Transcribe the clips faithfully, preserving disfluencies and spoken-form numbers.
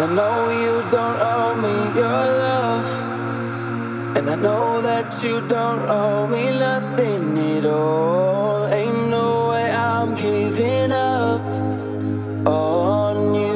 I know you don't owe me your love, and I know that you don't owe me nothing at all. Ain't no way I'm giving up on you.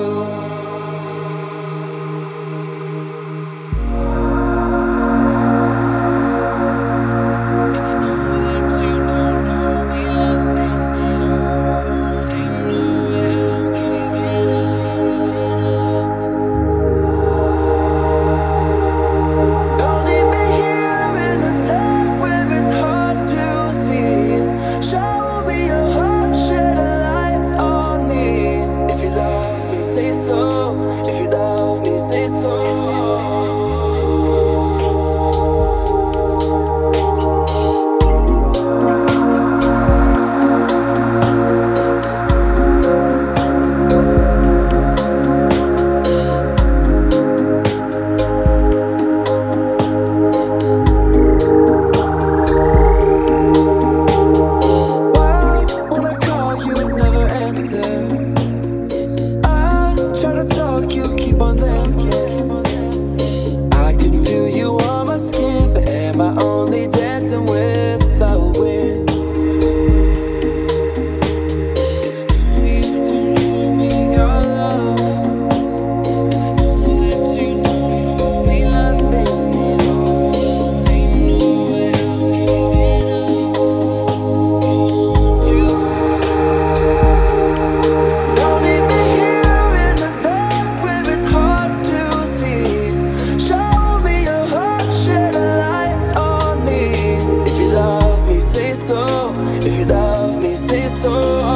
If you love me, say so.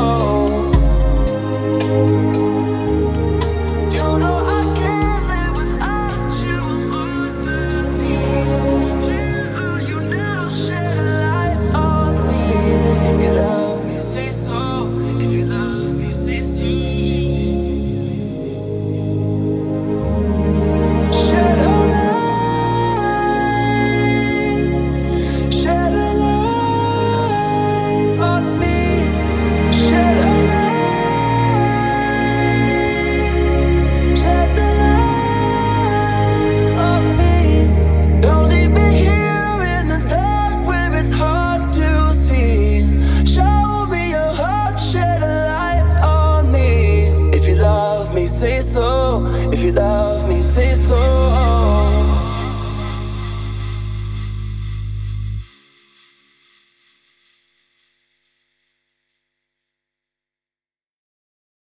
You know I can't live without you on my knees. Where are you now? Shed a light on me. If you love me, say so. If you love me, say so. Shed a light, shed a light on me. Shed a light, shed the light on me. Don't leave me here in the dark where it's hard to see. Show me your heart, shed a light on me. If you love me, say so. If you love